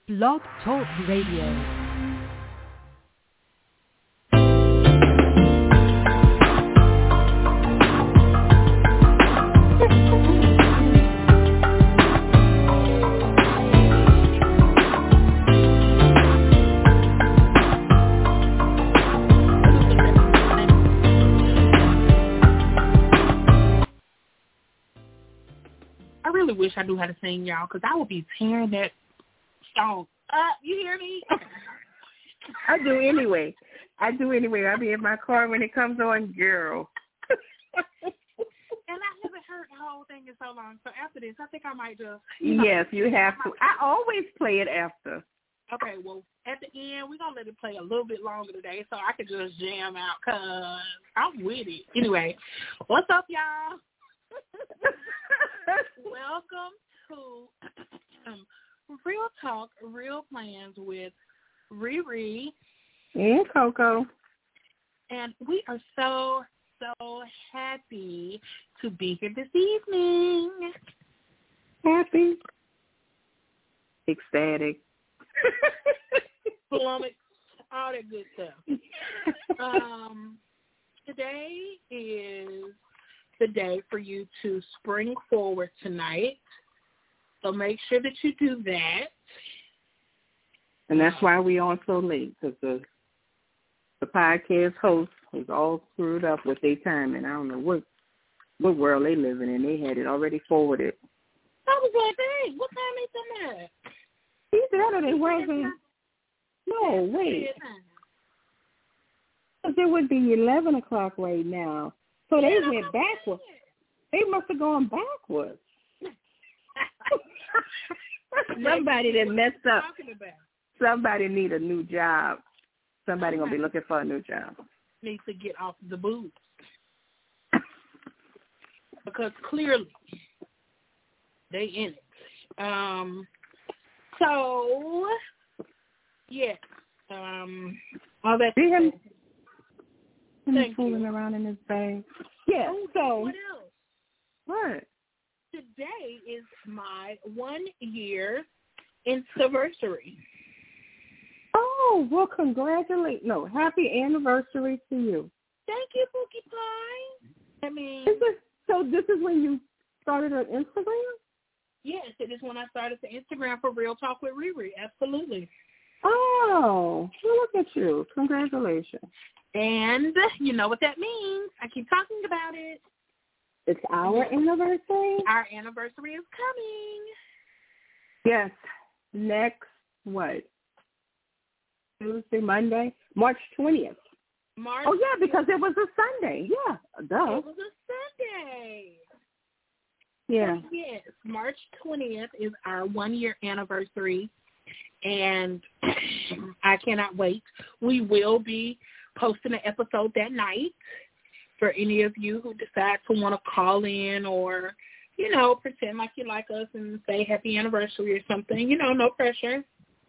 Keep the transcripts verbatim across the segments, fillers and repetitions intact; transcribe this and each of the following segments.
Blog Talk Radio. Wish I knew how to sing, y'all, because I would be tearing that song up. You hear me? I do anyway. I do anyway. I'll be in my car when it comes on, girl. And I haven't heard the whole thing in so long. So after this, I think I might just. You know, yes, you have to. I always play it after. Okay, well, at the end, we're going to let it play a little bit longer today so I can just jam out because I'm with it. Anyway, what's up, y'all? Welcome to um, Real Talk, Real Plans with Riri and Coco. And we are so, so happy to be here this evening. Happy. Ecstatic. Flummoxed, all that good stuff. um, today is the day for you to spring forward tonight. So make sure that you do that. And that's why we on so late, because the the podcast host was all screwed up with their time, and I don't know what what world they living in. They had it already forwarded. That was what they. What time is it at? He said it wasn't. No, wait. Because it would be eleven o'clock right now. So they yeah, went backwards. They must have gone backwards. Somebody that messed up. Somebody need a new job. Somebody going to be looking for a new job. Needs to get off the booze. Because clearly they in it. Um, so, yes. Um, all that. See him? Thank fooling you. around in his bag. Yeah. Oh, so what else? What? Today is my one year anniversary. Oh, well, congratulate. No, happy anniversary to you. Thank you, Pookie Pie. I mean, is this, so this is when you started on Instagram? Yes, it is when I started the Instagram for Real Talk with Riri. Absolutely. Oh, well, look at you. Congratulations. And you know what that means. I keep talking about it. It's our anniversary? Our anniversary is coming. Yes. Next, what? Tuesday, Monday? March twentieth. March oh, yeah, because it was a Sunday. Yeah, duh. It was a Sunday. Yeah. So, yes, March twentieth is our one-year anniversary, and I cannot wait. We will be posting an episode that night for any of you who decide to want to call in or, you know, pretend like you like us and say happy anniversary or something. You know, no pressure.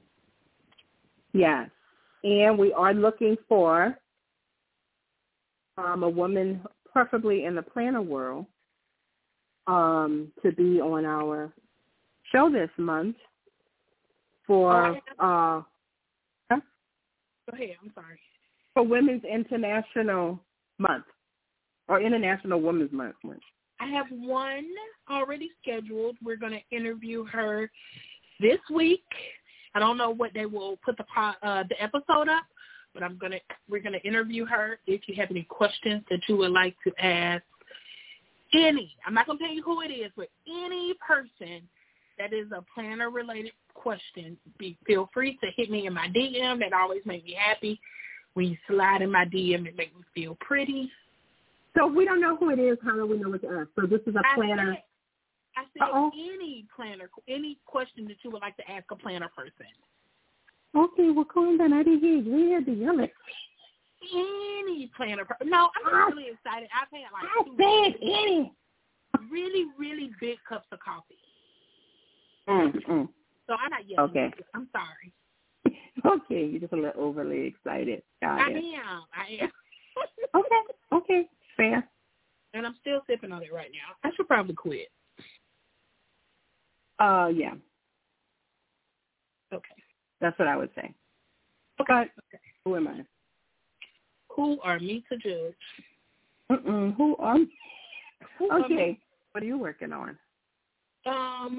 Yes. And we are looking for um, a woman, preferably in the planner world, um, to be on our show this month for... Uh, huh? Go ahead. I'm sorry. For Women's International Month, or International Women's Month. I have one already scheduled. We're going to interview her this week. I don't know what they will put the uh, the episode up, but I'm gonna we're gonna interview her. If you have any questions that you would like to ask, any I'm not gonna tell you who it is, but any person that is a planner related question, be feel free to hit me in my D M. That always makes me happy. When you slide in my D M, it makes me feel pretty. So if we don't know who it is, how do we know what to ask? So this is a planner. I said, I said any planner, any question that you would like to ask a planner person. Okay, well, calm down. I didn't hear you. We had to yell it. Any planner person. No, I'm just I, really excited. I've had like I two said any. really, really big cups of coffee. Mm, mm. So I'm not yelling. Okay. I'm sorry. Okay, you're just a little overly excited. Got I it. am. I am. Okay. Okay. Fair. And I'm still sipping on it right now. I should probably quit. Uh, yeah. Okay. That's what I would say. Okay. But who am I? Who are me to judge? Mm-mm. Who are Who Okay. Are what are you working on? um.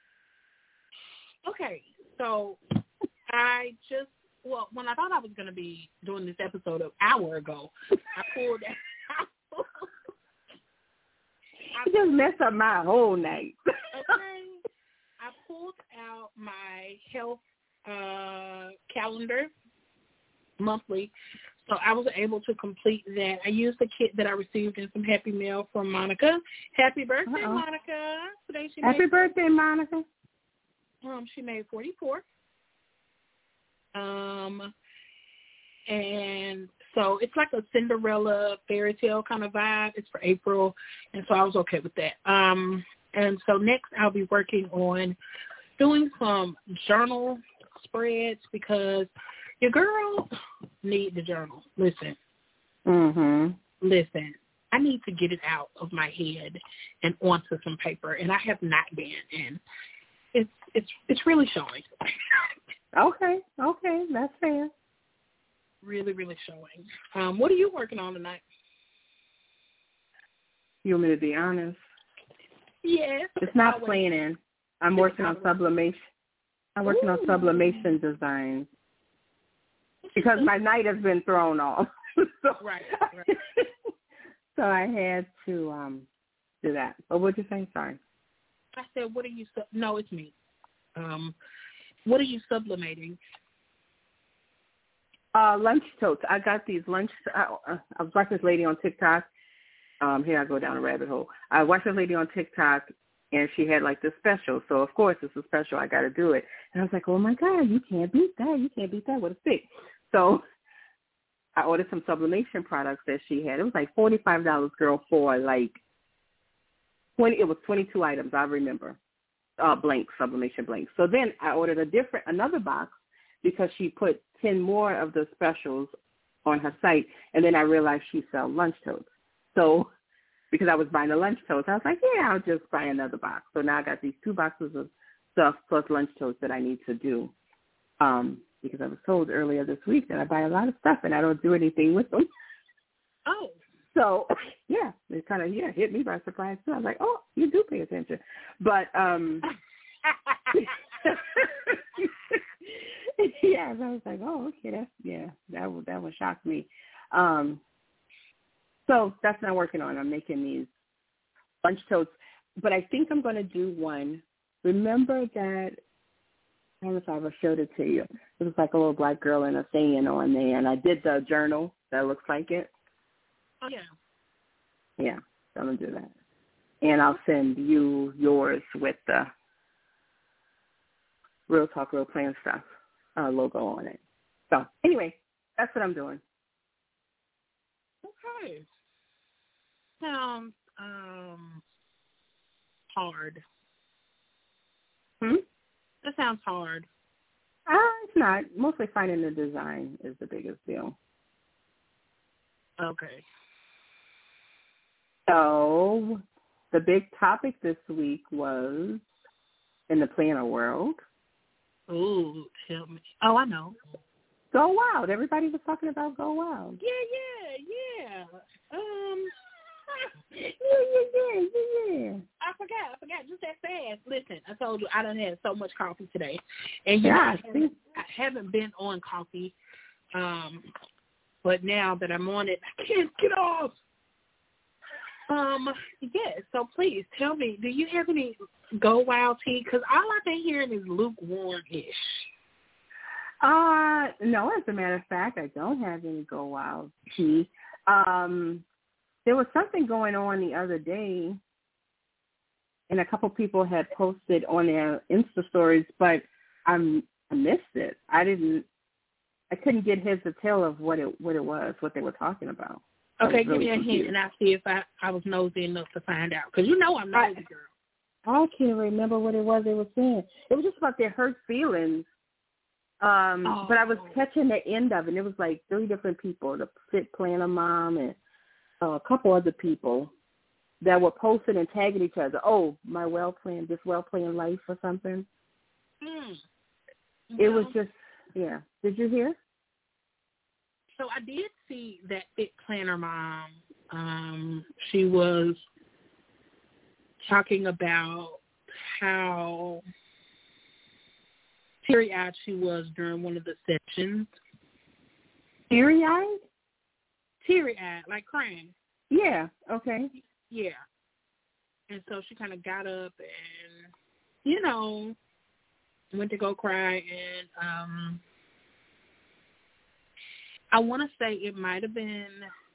Okay. So I just well, when I thought I was going to be doing this episode an hour ago, I pulled out. You just messed up my whole night. Okay. I pulled out my health uh, calendar monthly, so I was able to complete that. I used the kit that I received in some Happy Mail from Monica. Happy birthday, Uh-oh. Monica! Today she Happy made, birthday, Monica. Um, she made forty-four. Um, and so it's like a Cinderella fairy tale kind of vibe. It's for April, and so I was okay with that. Um, and so next I'll be working on doing some journal spreads because your girl need the journal. Listen, Mhm. listen. I need to get it out of my head and onto some paper, and I have not been. And it's it's it's really showing. Okay, okay, that's fair. Really, really showing. Um, what are you working on tonight? You want me to be honest? Yes. It's not always. planning. I'm It's working on always. sublimation. I'm working on Ooh. sublimation designs because my night has been thrown off. so, Right, right. so I had to um do that. But what'd you say? Sorry. I said, what are you, sub- no, it's me. Um, what are you sublimating? Uh, lunch totes. I got these lunch. I, uh, I was watching this lady on TikTok. Um, here I go down a rabbit hole. I watched this lady on TikTok, and she had like this special. So of course it's a special. I got to do it. And I was like, oh my God, you can't beat that. You can't beat that with a stick. So I ordered some sublimation products that she had. It was like forty-five dollars, girl, for like twenty. It was twenty-two items. I remember. Uh, blank sublimation blanks. So then I ordered a different another box because she put ten more of the specials on her site, and then I realized she sells lunch totes. So because I was buying the lunch totes, I was like, yeah, I'll just buy another box. So now I got these two boxes of stuff plus lunch totes that I need to do um, because I was told earlier this week that I buy a lot of stuff and I don't do anything with them. Oh. So, yeah, it kind of, yeah, hit me by surprise, too. I was like, oh, you do pay attention. But, um, yeah, I was like, oh, okay, that's, yeah, that would, that would shock me. Um, so that's what I'm working on. I'm making these lunch totes. But I think I'm going to do one. Remember that, I don't know if I ever showed it to you. It was like a little black girl and a saying on there, and I did the journal that looks like it. Oh, yeah. Yeah, so I'm going to do that. And I'll send you yours with the Real Talk, Real Plan Stuff uh, logo on it. So anyway, that's what I'm doing. Okay. Sounds um, hard. Hmm? That sounds hard. Uh, it's not. Mostly finding the design is the biggest deal. Okay. So the big topic this week was in the planner world. Ooh, tell me. Oh, I know. Go Wild. Everybody was talking about Go Wild. Yeah, yeah, yeah. Um, yeah, yeah, yeah, yeah, yeah. I forgot. I forgot. Just that fast. Listen, I told you I done had so much coffee today, and you Yeah, know, I I, haven't, I haven't been on coffee. Um, but now that I'm on it, I can't get off. Um, yes. So please tell me, do you have any Go Wild tea? Because all I've been hearing is lukewarm-ish. Uh, no, as a matter of fact, I don't have any Go Wild tea. Um, there was something going on the other day, and a couple people had posted on their Insta stories, but I'm, I missed it. I didn't, I couldn't get heads or tail of what it what it was, what they were talking about. Okay, give really me a confused. hint, and I'll see if I, I was nosy enough to find out. Because you know I'm nosy, girl. I can't remember what it was they were saying. It was just about their hurt feelings. Um, Oh. But I was catching the end of it, and it was like three different people, the Fit Planner mom and uh, a couple other people that were posting and tagging each other. Oh, my well plan, this well planned life or something. Mm. it was just, yeah. Did you hear? So I did see that Fit Planner Mom. Um, she was talking about how teary-eyed she was during one of the sessions. Teary-eyed? Teary-eyed, like crying. Yeah, okay. Yeah. And so she kind of got up and, you know, went to go cry. And um, I want to say it might have been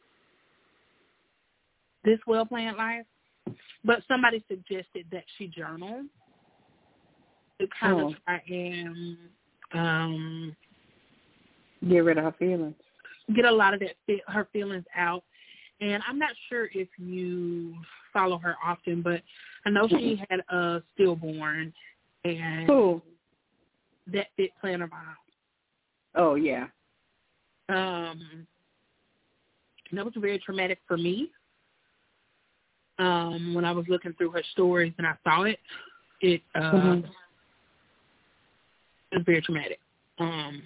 This Well Planned Life, but somebody suggested that she journal to kind oh. of try and um, get rid of her feelings. Get a lot of that her feelings out. And I'm not sure if you follow her often, but I know she had a stillborn. And Who? That Fit Planner Mom. Oh, yeah. Um, that was very traumatic for me. Um, when I was looking through her stories and I saw it, it, uh, mm-hmm. it was very traumatic. Um,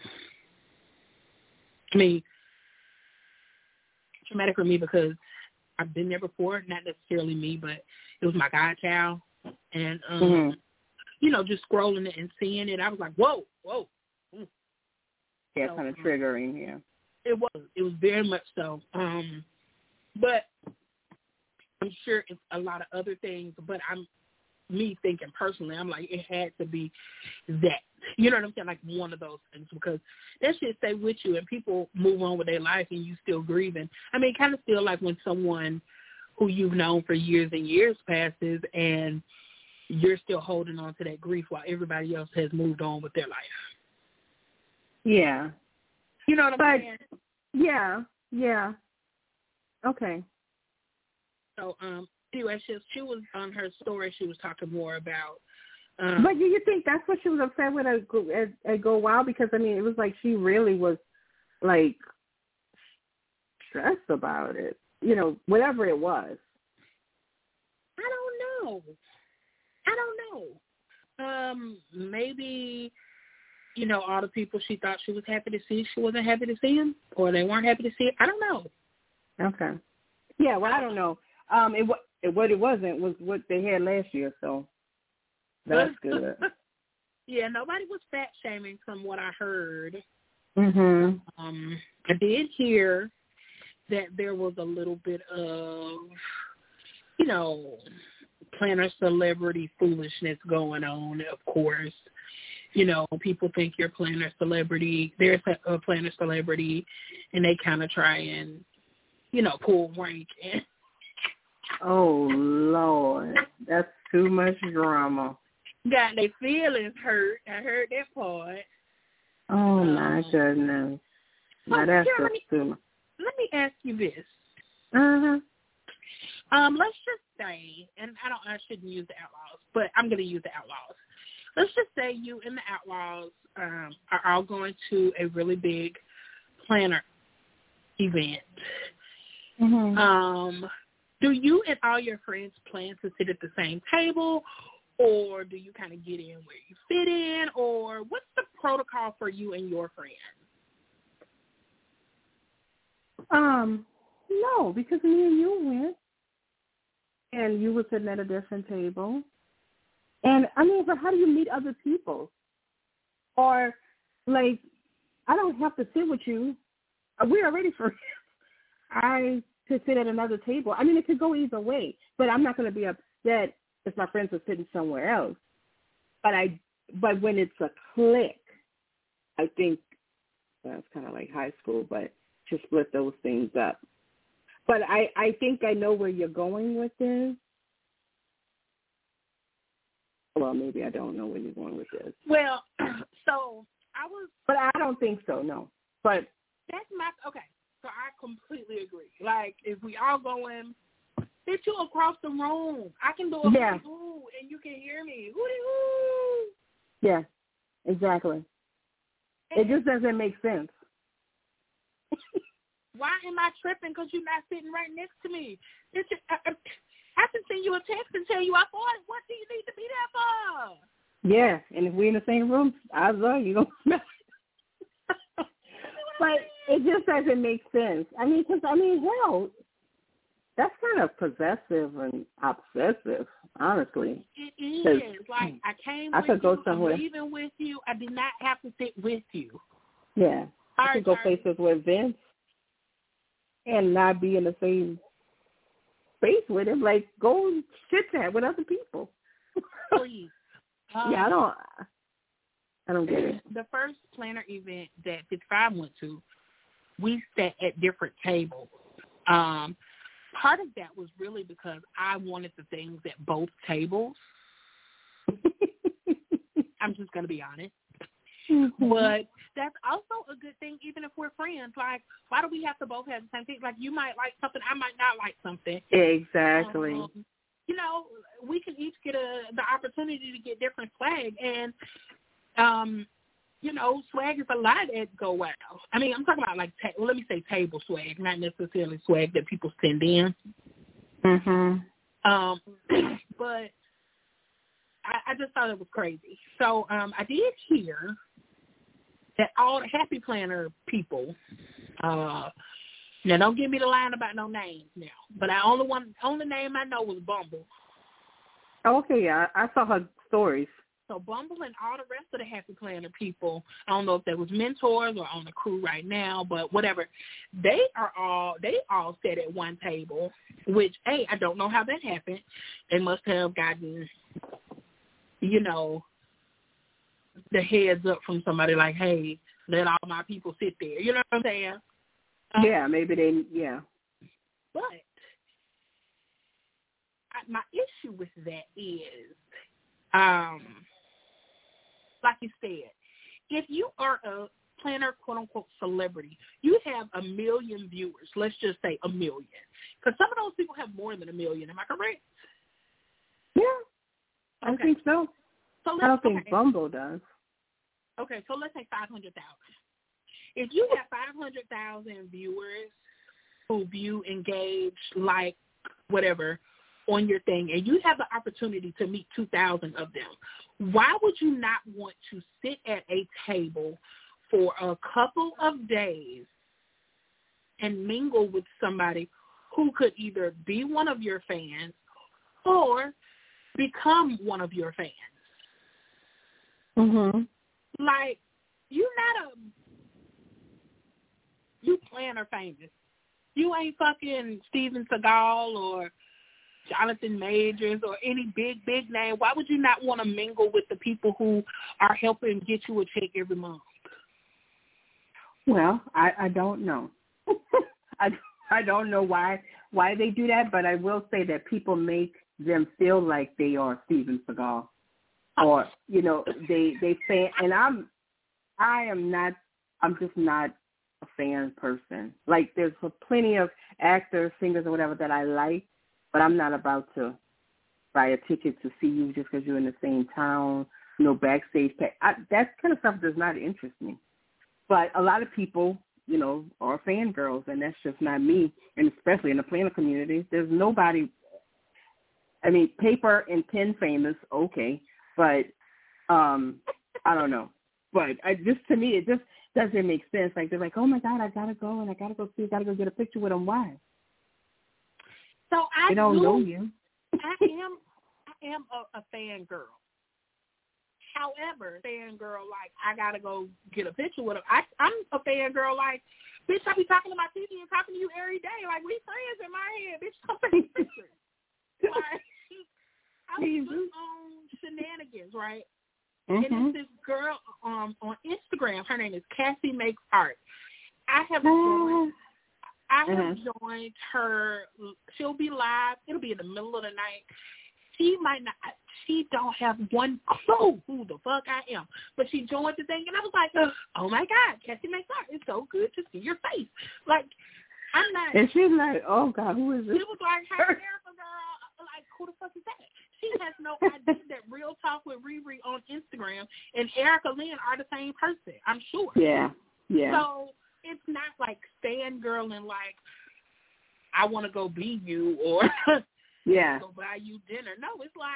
I mean, traumatic for me because I've been there before, not necessarily me, but it was my godchild. And, um, mm-hmm. you know, just scrolling it and seeing it, I was like, whoa, whoa. Mm. Yeah, so, kind of triggering, yeah. It was. It was very much so. Um, but I'm sure it's a lot of other things, but I'm, me thinking personally, I'm like, it had to be that. You know what I'm saying? Like one of those things, because that shit stay with you and people move on with their life and you still grieving. I mean, kind of feel like when someone who you've known for years and years passes and you're still holding on to that grief while everybody else has moved on with their life. Yeah. You know what I'm but, saying? Yeah, yeah. Okay. So, um, anyway, she, she was on her story, she was talking more about Um, but do you think that's what she was upset with at, at, at Go Wild? Because, I mean, it was like she really was, like, stressed about it. You know, whatever it was. I don't know. I don't know. Um, maybe, you know, all the people she thought she was happy to see, she wasn't happy to see them, or they weren't happy to see it. I don't know. Okay. Yeah, well, I don't know. Um, it, it what it wasn't was what they had last year, so that's good. Yeah, nobody was fat shaming from what I heard. Mhm. Um, I did hear that there was a little bit of, you know, planner celebrity foolishness going on, of course. You know, people think you're planner celebrity, they're a planner celebrity, and they kind of try and, you know, pull rank. And oh, Lord. That's too much drama. Got their feelings hurt. I heard that part. Oh, um, my goodness. Now, oh, that's Karen, just too much. Let me ask you this. Uh-huh. Um, let's just say, and I don't, I shouldn't use the Outlaws, but I'm going to use the Outlaws. Let's just say you and the Outlaws um, are all going to a really big planner event. Mm-hmm. Um, do you and all your friends plan to sit at the same table, or do you kind of get in where you fit in, or what's the protocol for you and your friends? Um, no, because me and you went, and you were sitting at a different table. And, I mean, but how do you meet other people? Or, like, I don't have to sit with you. We're already friends. I could sit at another table. I mean, it could go either way, but I'm not going to be upset if my friends are sitting somewhere else. But I, but when it's a clique, I think that's kind of like high school, but to split those things up. But I, I think I know where you're going with this. Well, maybe I don't know where you're going with this. Well, so I was... But I don't think so, no. But that's my... Okay, so I completely agree. Like, if we all going, hit you across the room. I can do a yeah. hoo and you can hear me. Hooty-hoo! Yeah, exactly. And it just doesn't make sense. Why am I tripping because you're not sitting right next to me? It's just, I, I can send you a text and tell you I bought it. What do you need to be there for? Yeah, and if we're in the same room, odds are you don't smell it. But it just doesn't make sense. I mean, because, I mean, hell, that's kind of possessive and obsessive, honestly. It is. Like, I came I with could go you, somewhere. I'm leaving with you. I did not have to sit with you. Yeah. I All could right, go sorry. places with Vince and not be in the same space with him. Like, go and chit-chat with other people. Please. Um, yeah, I don't, I don't get it. The first planner event that fifty-five went to, we sat at different tables. Um, part of that was really because I wanted the things at both tables. I'm just going to be honest. Mm-hmm. But that's also a good thing, even if we're friends. Like, why do we have to both have the same thing? Like, you might like something, I might not like something. Exactly. Um, you know, we can each get a the opportunity to get different swag. And, um, you know, swag is a lot at Go Wow. I mean, I'm talking about, like, ta- well, let me say table swag, not necessarily swag that people send in. Mm-hmm. Um, but I, I just thought it was crazy. So um, I did hear that all the Happy Planner people, uh, now don't give me the line about no names now, but I only one only name I know was Bumble. Okay, yeah, I saw her stories. So Bumble and all the rest of the Happy Planner people, I don't know if that was mentors or on the crew right now, but whatever, they are all they all sat at one table, which, hey, I don't know how that happened. They must have gotten, you know, the heads up from somebody like, hey, let all my people sit there. You know what I'm saying? Um, yeah, maybe they, yeah. But I, my issue with that is, um, like you said, if you are a planner, quote-unquote, celebrity, you have a million viewers. Let's just say a million. Because some of those people have more than a million. Am I correct? Yeah, I okay. think so. so I don't think okay. Bumble does. Okay, so let's say five hundred thousand. If you have five hundred thousand viewers who view, engage, like, whatever, on your thing, and you have the opportunity to meet two thousand of them, why would you not want to sit at a table for a couple of days and mingle with somebody who could either be one of your fans or become one of your fans? Mm-hmm. Like, you're not a, you planner famous. You ain't fucking Steven Seagal or Jonathan Majors or any big, big name. Why would you not want to mingle with the people who are helping get you a check every month? Well, I, I don't know. I, I don't know why why they do that, but I will say that people make them feel like they are Steven Seagal. Or, you know, they, they say, and I'm, I am not, I'm just not a fan person. Like, there's plenty of actors, singers, or whatever that I like, but I'm not about to buy a ticket to see you just because you're in the same town, you know, backstage. I, that kind of stuff does not interest me. But a lot of people, you know, are fangirls, and that's just not me, and especially in the planner community. There's nobody, I mean, paper and pen famous, okay, but um, I don't know. But I, just to me, it just doesn't make sense. Like, they're like, oh, my God, I got to go, and I got to go see, I got to go get a picture with them. Why? So I they don't do, know you. I am I am a, a fangirl. However, fangirl, like, I got to go get a picture with them. I, I'm a fangirl, like, bitch, I be talking to my T V and talking to you every day. Like, we friends in my head. Bitch, come take a picture. Like, I was just on Shenanigans, right? Mm-hmm. And it's this girl um, on Instagram. Her name is Cassie Makes Art. I have joined, I have mm-hmm. joined her. She'll be live. It'll be in the middle of the night. She might not. She don't have one clue who the fuck I am. But she joined the thing, and I was like, oh, my God, Cassie Makes Art. It's so good to see your face. Like, I'm not. And she's like, oh, God, who is this? It was like, hey, Erica, girl. Like, who the fuck is that? She has no idea that Real Talk with Riri on Instagram and Erica Lynn are the same person, I'm sure. Yeah, yeah. So it's not like fangirling, like, I want to go be you or yeah. go buy you dinner. No, it's like,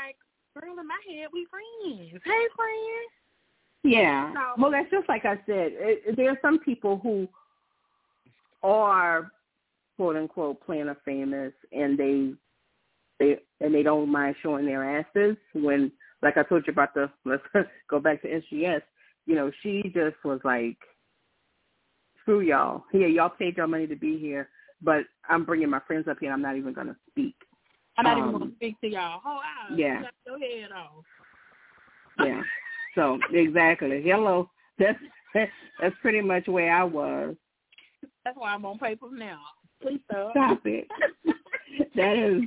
Girl, in my head, we friends. Hey, friend. Yeah. So, well, that's just like I said. It, there are some people who are quote unquote planner famous, and they they and they don't mind showing their asses. When, like I told you about the, let's go back to S G S. You know, she just was like, screw y'all. Here, y'all paid your money to be here, but I'm bringing my friends up here. I'm not even going to speak. I'm not um, even going to speak to y'all. Oh, wow. Yeah. Go ahead off. Yeah. So, exactly. Hello. That's that's pretty much where I was. That's why I'm on paper now. Please stop. Stop it. That is.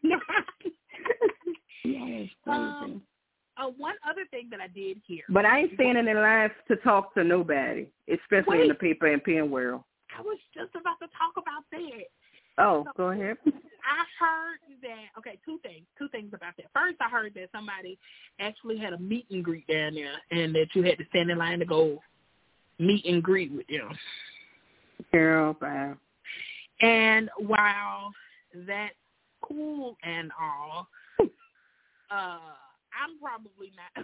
That is crazy. Um, uh, one other thing that I did here. But I ain't standing in line to talk to nobody, especially Wait. in the paper and pen world. I was just about to talk about that. Oh, So, go ahead. I heard that, okay, two things, two things about that. First, I heard that somebody actually had a meet and greet down there and that you had to stand in line to go meet and greet with them. Girl, bye. And while that's cool and all, uh, I'm probably not,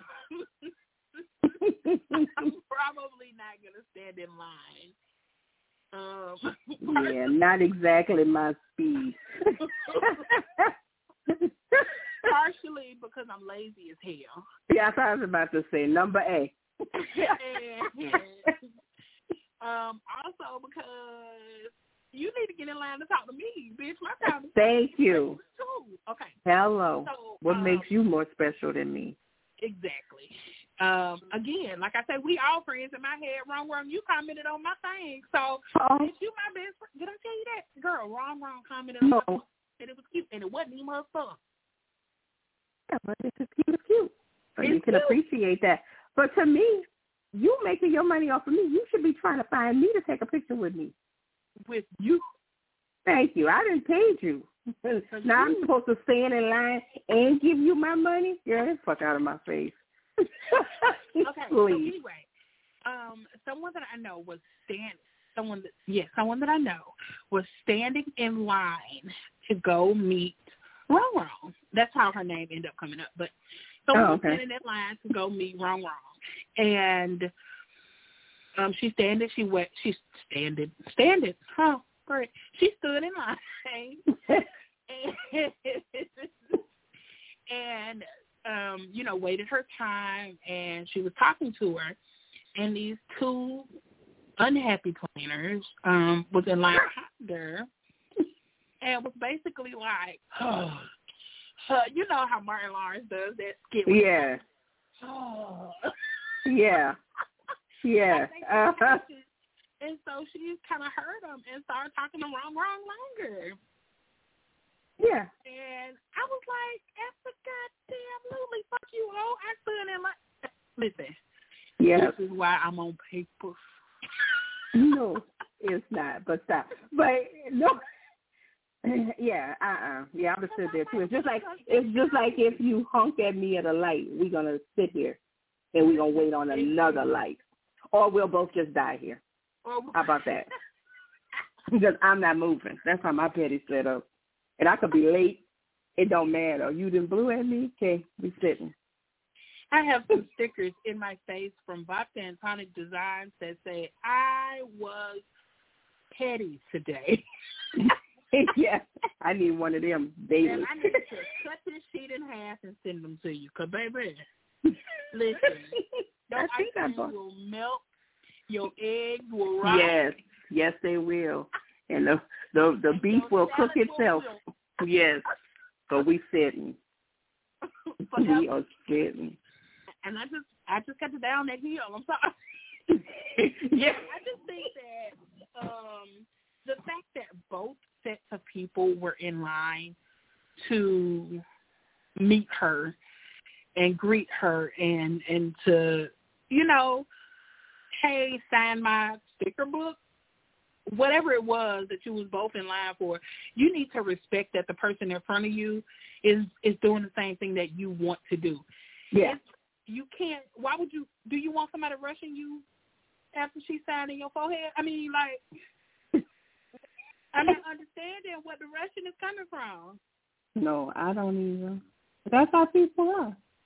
I'm probably not going to stand in line. Um, yeah, not exactly my speed. Partially because I'm lazy as hell. Yeah, I was about to say number A. and, um, also because you need to get in line to talk to me, bitch. My time is Thank you. too. Okay. Hello. So, what um, makes you more special than me? Exactly. Um, again, like I said, we all friends in my head. Wrong, wrong. You commented on my thing, so Oh. if you my best friend, did I tell you that? Girl, wrong, wrong commented on No. my post, and it was cute, and it wasn't even her stuff. Yeah, but it's just cute. It's cute. So It's you can cute. appreciate that. But to me, you making your money off of me, you should be trying to find me to take a picture with me. With you. Thank you. I didn't pay you. Now I'm supposed to stand in line and give you my money? Yeah, get the fuck out of my face. Okay, so Please. anyway, um, someone that I know was stand, someone that, yeah, someone that I know was standing in line to go meet Wrong Wrong. That's how her name ended up coming up. But someone Oh, was okay. standing in line to go meet Wrong Wrong, and um, she standing, she went, she standing, standing. Oh, great. She stood in line and, and um, you know, waited her time, and she was talking to her, and these two unhappy planners um, was in line behind her, and was basically like, oh, uh, you know how Martin Lawrence does that skit. Yeah. Oh. Yeah. Yeah. Uh-huh. And so she kind of heard them and started talking to Wrong Wrong longer. Yeah. And I was like, goddamn, fuck you, ho. I stood in line. Listen. Yeah. This is why I'm on paper. No, it's not. But stop. But no. Yeah. Uh. Uh-uh. Yeah. I would sit there too. It's just like it's just like if you honk at me at a light, we're gonna sit here and we're gonna wait on another light, or we'll both just die here. How about that? Because I'm not moving. That's how my petty's set up. And I could be late. It don't matter. You done blew at me? Okay, we sitting. I have some stickers in my face from Vodka and Tonic Designs that say, I was petty today. Yeah, I need one of them daily. And I need to cut this sheet in half and send them to you. Because, baby, listen, your I think ice I cream bought. will melt. Your eggs will rise. Yes, yes, they will. And the the, the beef will cook itself. Will. Yes. So we sitting. We are sitting. And I just I just got to down that hill. I'm sorry. Yeah. I just think that um, the fact that both sets of people were in line to meet her and greet her and and to, you know, hey, sign my sticker book, whatever it was that you was both in line for, you need to respect that the person in front of you is is doing the same thing that you want to do. Yeah. It's, you can't, why would you, do you want somebody rushing you after she's signing your forehead? I mean, like, I'm not understanding what the rushing is coming from. No, I don't either. That's how people are.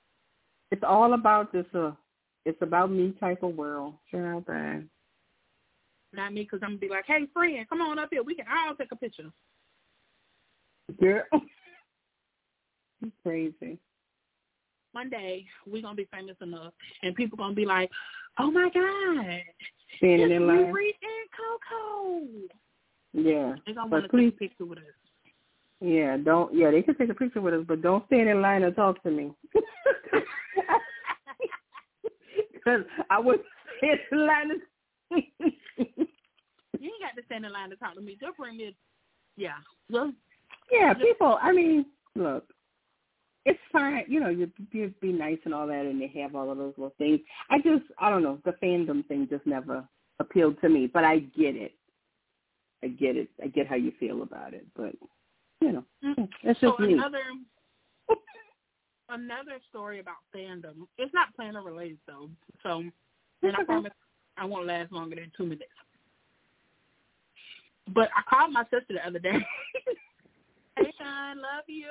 It's all about this. Uh, it's about me type of world. You know that. Not me, because I'm gonna be like, hey, friend, come on up here. We can all take a picture. Girl, you're crazy. One day we're gonna be famous enough, and people gonna be like, oh my God, Standing it's in line. Riri and Coco. Yeah, They're gonna but want to please, take a picture with us. yeah, don't. Yeah, they can take a picture with us, but don't stand in line and talk to me. Because I would stand in line. And You ain't got to stand in line to talk to me. Just bring me. Yeah. Well, yeah, people. I mean, look. It's fine, you know, you be, be nice and all that, and they have all of those little things. I just, I don't know, the fandom thing just never appealed to me, but I get it. I get it. I get how you feel about it, but, you know, that's just so me. Another, another story about fandom. It's not planner related, though, so, and That's I okay. promise I won't last longer than two minutes. But I called my sister the other day. Hey, Sean, love you.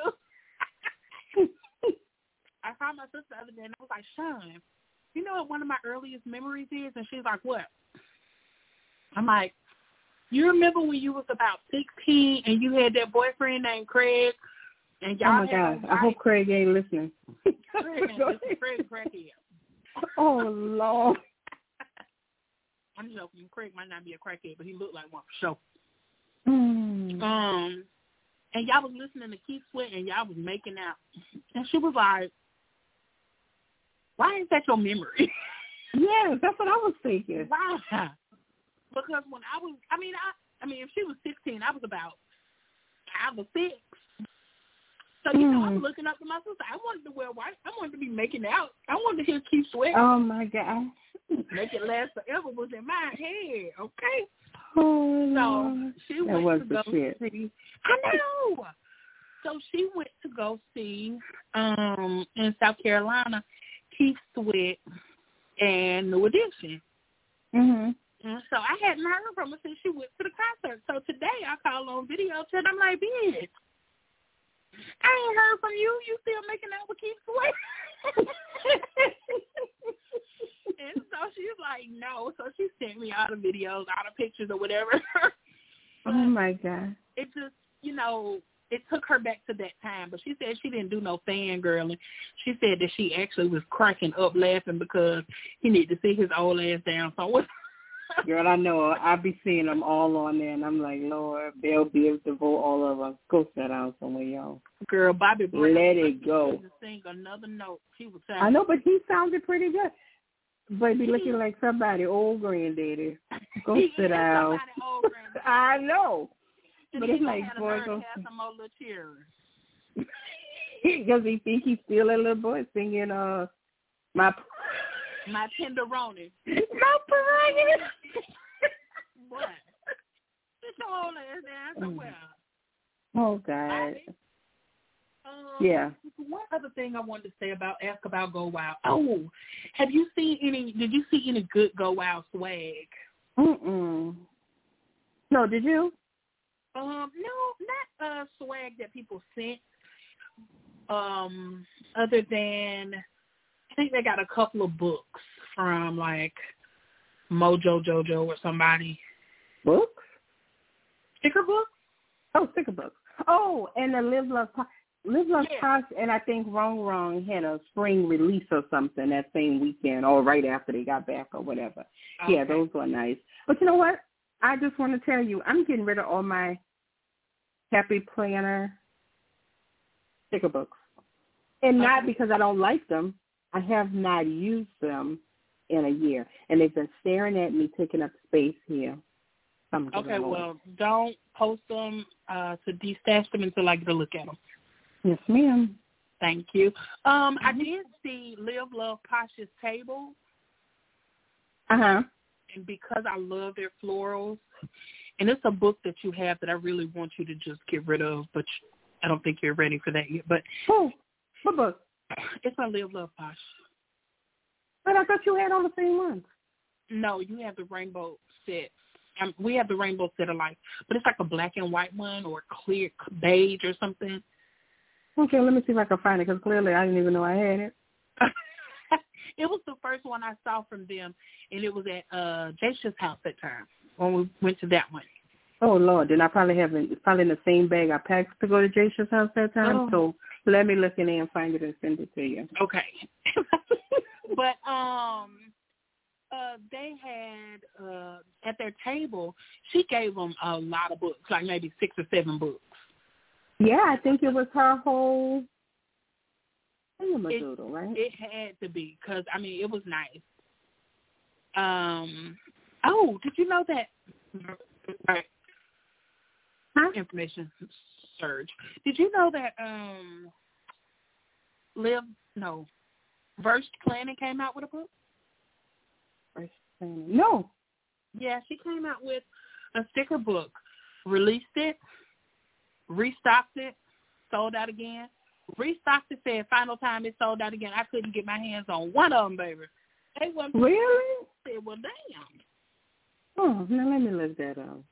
I called my sister the other day, and I was like, Sean, you know what one of my earliest memories is? And she's like, what? I'm like, you remember when you was about sixteen and you had that boyfriend named Craig? And y'all Oh, my had God. I hope Craig ain't listening. Craig, listen, Craig crackhead. Oh, Lord. I'm joking. Craig might not be a crackhead, but he looked like one for sure. Mm. Um, and y'all was listening to Keith Sweat, and y'all was making out. And she was like, why is that your memory? Yeah, that's what I was thinking. Why? Because when I was, I mean, I, I mean, if she was sixteen, I was about five or six. So, you mm. know, I'm looking up to my sister. I wanted to wear white. I wanted to be making out. I wanted to hear Keith Sweat. Oh, my God. Make it last forever was in my head, okay? Oh, so she that went was to the go shit. see. I know. So she went to go see um, in South Carolina Keith Sweat and New Edition. Mhm. And so I hadn't heard from her since she went to the concert. So today I called on video chat. I'm like, bitch, I ain't heard from you. You still making out with Keith Sweat? And so she's like, no. So she sent me all the videos, all the pictures or whatever. Oh, my God. It just, you know, it took her back to that time. But she said she didn't do no fangirling. She said that she actually was cracking up laughing because he needed to sit his old ass down somewhere. Girl, I know. I be seeing them all on there, and I'm like, Lord, they'll be able to vote all of us. Go sit down somewhere, y'all. Girl, Bobby Brown. Let it go. To sing another note. He was I know, but he sounded pretty good. But be looking like somebody old granddaddy. Go he sit down. Old granddaddy. I know. And but it's like, had boy, a go. Have some more little cheers. Because he think he's still a little boy singing, uh, my... My tenderoni. My prerogative. What? Get your old ass down somewhere. Oh, God. Um, yeah. One other thing I wanted to say about, ask about Go Wild. Oh, have you seen any, did you see any good Go Wild swag? Mm-mm. No, did you? Um, no, not uh, swag that people sent. Um, other than, I think they got a couple of books from, like, Mojo Jojo or somebody. Books? Sticker books? Oh, sticker books. Oh, and the Live Love Live Love yeah. Posh, and I think Wrong Wrong had a spring release or something that same weekend or right after they got back or whatever. Okay. Yeah, those were nice. But you know what? I just want to tell you, I'm getting rid of all my Happy Planner sticker books. And not okay. because I don't like them. I have not used them in a year. And they've been staring at me, taking up space here. Okay, well, don't post them uh, to de-stash them until I get a look at them. Yes, ma'am. Thank you. Um, mm-hmm. I did see Live Love Posh's table. Uh-huh. And because I love their florals, and it's a book that you have that I really want you to just get rid of, but I don't think you're ready for that yet. But oh, what book? It's on Live Love Posh. But I thought you had all the same ones. No, you have the rainbow set. Um, we have the rainbow set of life, but it's like a black and white one or clear beige or something. Okay, let me see if I can find it, because clearly I didn't even know I had it. it was the first one I saw from them, and it was at uh, Jasha's house that time when we went to that one. Oh, Lord. Then I probably haven't, it's probably in the same bag I packed to go to Jasha's house that time. Oh. So let me look in there and find it and send it to you. Okay. But um, uh, they had, uh, at their table, she gave them a lot of books, like maybe six or seven books. Yeah, I think it was her whole It, right? it had to be, because, I mean, it was nice. Um. Oh, did you know that? Right. Huh? Information surge. Did you know that um, Live, no, Versed Planning came out with a book? Versed Planning. No. Yeah, she came out with a sticker book, released it, restocked it, sold out again. Restocked it, said final time it sold out again. I couldn't get my hands on one of them, baby. They wasn't really? I said, well, damn. Oh, now let me look that up.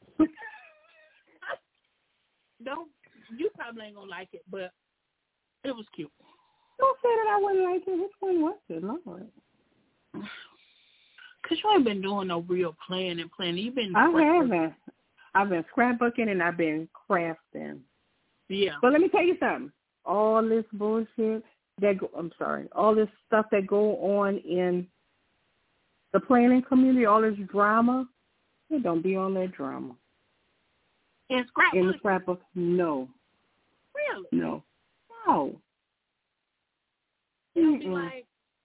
Don't, you probably ain't going to like it, but it was cute. Don't say that I wouldn't like it. Which one was it, Lord? Because you ain't been doing no real planning and planning. You've been... I haven't. I've been scrapbooking and I've been crafting. Yeah. But let me tell you something. All this bullshit that go, I'm sorry, all this stuff that go on in the planning community, all this drama, it don't be all that drama. In scrapbook? In the scrapbook, no. Really? No. No. It'll be like,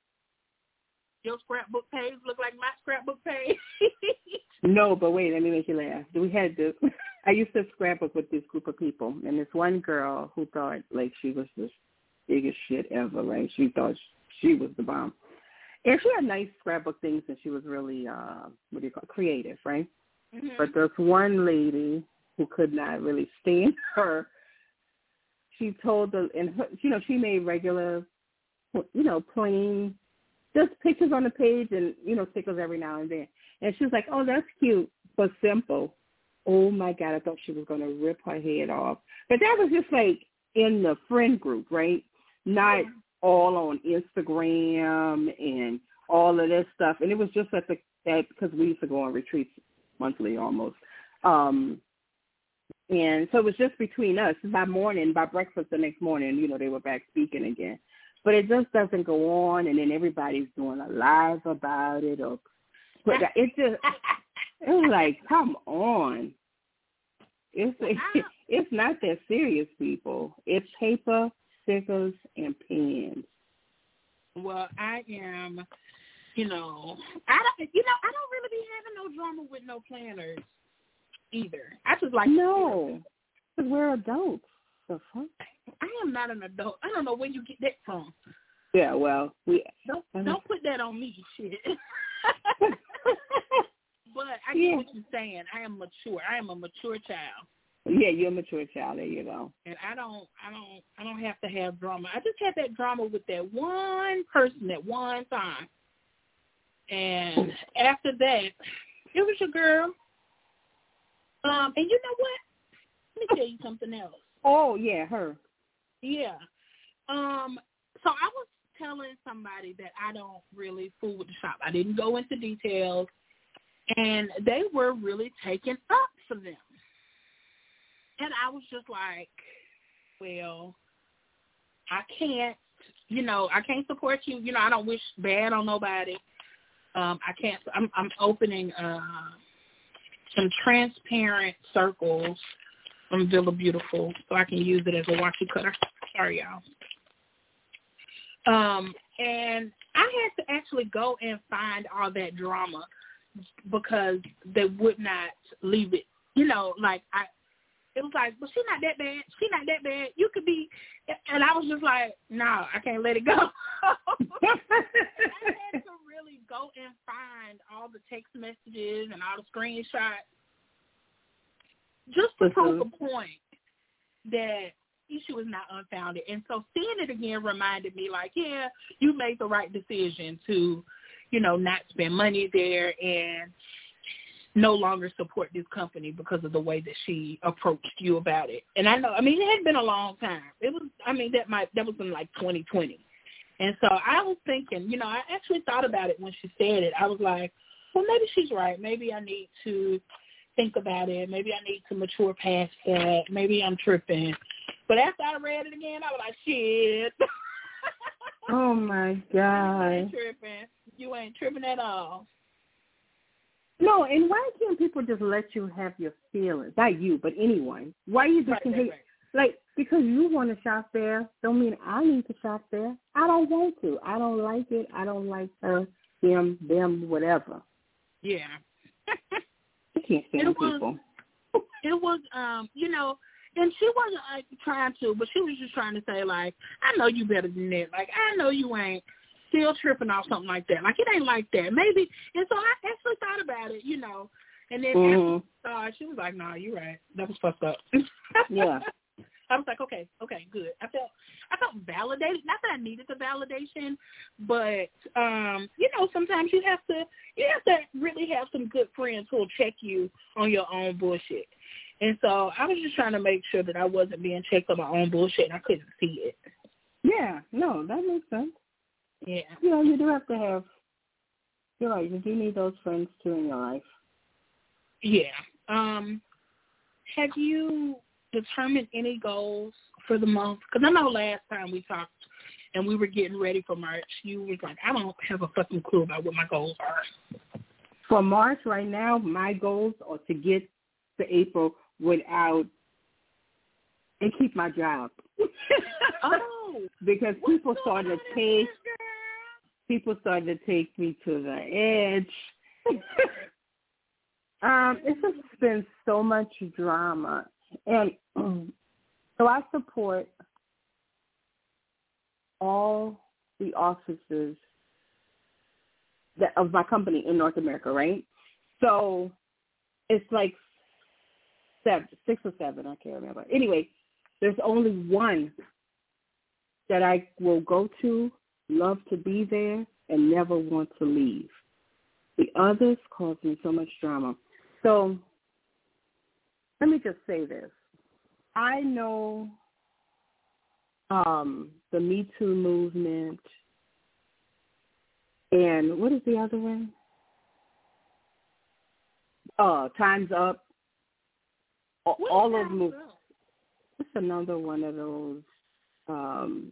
your scrapbook page look like my scrapbook page. No, but wait, let me make you laugh. We had this. I used to scrapbook with this group of people, and this one girl who thought like she was the biggest shit ever, right? She thought she was the bomb, and she had nice scrapbook things, and she was really uh, what do you call it? Creative, right? Mm-hmm. But this one lady who could not really stand her, she told the and her, you know, she made regular, you know, plain, just pictures on the page and you know stickers every now and then. And she was like, oh, that's cute, but simple. Oh, my God, I thought she was going to rip her head off. But that was just like in the friend group, right? Not all on Instagram and all of this stuff. And it was just at the, at, because we used to go on retreats monthly almost. Um, and so it was just between us. By morning, by breakfast the next morning, you know, they were back speaking again. But it just doesn't go on, and then everybody's doing a live about it or But it just, it was like, come on. It's it's not that serious, people. It's paper, stickers, and pens. Well, I am, you know, I don't, you know, I don't really be having no drama with no planners either. I just like no, because we're adults. The fuck? I am not an adult. I don't know where you get that from. Yeah, well, we don't don't put that on me, shit. But I get yeah. what you're saying. I am mature. I am a mature child. Yeah, you're a mature child. There you go. And I don't, I don't, I don't have to have drama. I just had that drama with that one person at one time, and after that, it was your girl. Um, and you know what? Let me tell you something else. Oh yeah, her. Yeah. Um. So I was telling somebody that I don't really fool with the shop. I didn't go into details. And they were really taken up for them. And I was just like, well, I can't, you know, I can't support you. You know, I don't wish bad on nobody. Um, I can't, I'm, I'm opening uh, some transparent circles from Villa Beautiful so I can use it as a washi cutter. Sorry, y'all. Um, and I had to actually go and find all that drama because they would not leave it. You know, like, I, it was like, well, she's not that bad. She's not that bad. You could be, and I was just like, no, I can't let it go. I had to really go and find all the text messages and all the screenshots just to prove a point that issue is not unfounded. And so seeing it again reminded me, like, yeah, you made the right decision to, you know, not spend money there and no longer support this company because of the way that she approached you about it. And I know, I mean, it had been a long time. It was, I mean, that might, that was in like twenty twenty. And so I was thinking, you know, I actually thought about it when she said it. I was like, well, maybe she's right. Maybe I need to think about it. Maybe I need to mature past that. Maybe I'm tripping. But after I read it again, I was like, shit. Oh, my God. You ain't tripping. You ain't tripping at all. No, and why can't people just let you have your feelings? Not you, but anyone. Why you just right, can right, hate? right. Like, because you want to shop there don't mean I need to shop there. I don't want to. I don't like it. I don't like her, him, them, whatever. Yeah. I can't stand it was, people. It was, um, you know, and she wasn't like, trying to, but she was just trying to say, like, I know you better than that. Like, I know you ain't still tripping off something like that. Like, it ain't like that. Maybe. And so I actually thought about it, you know. And then mm-hmm. after uh, she was like, nah, you're right. That was fucked up. Yeah. I was like, okay, okay, good. I felt I felt validated. Not that I needed the validation, but um, you know, sometimes you have to you have to really have some good friends who'll check you on your own bullshit. And so I was just trying to make sure that I wasn't being checked on my own bullshit and I couldn't see it. Yeah, no, that makes sense. Yeah. You know, you do have to have you're right, you do need those friends too in your life. Yeah. Um have you determine any goals for the month? Because I know last time we talked and we were getting ready for March, you was like, I don't have a fucking clue about what my goals are. For March right now, my goals are to get to April without and keep my job. Oh, because people started to take people started to take me to the edge. um, it's just been so much drama. And um, so I support all the offices that, of my company in North America, right? So it's like seven, six or seven, I can't remember. Anyway, there's only one that I will go to, love to be there, and never want to leave. The others cause me so much drama. So let me just say this. I know um, the Me Too movement, and what is the other one? Uh, Time's Up. All, all those movies. It's another one of those. Um,